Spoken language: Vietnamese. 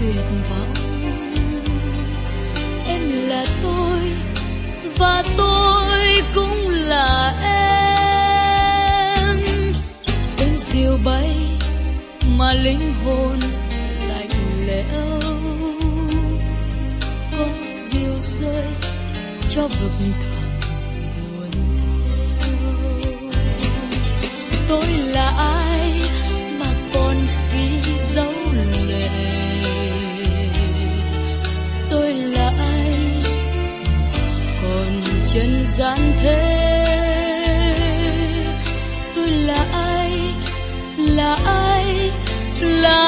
tuyệt vọng. Em là tôi và tôi cũng là em. Tên diều bay mà linh hồn lạnh lẽo, có diều rơi cho vực thẳm buồn theo. Tôi là ai mà còn khi giấu lệ? Tôi là ai còn chân gian thế? Tôi là ai, là ai, là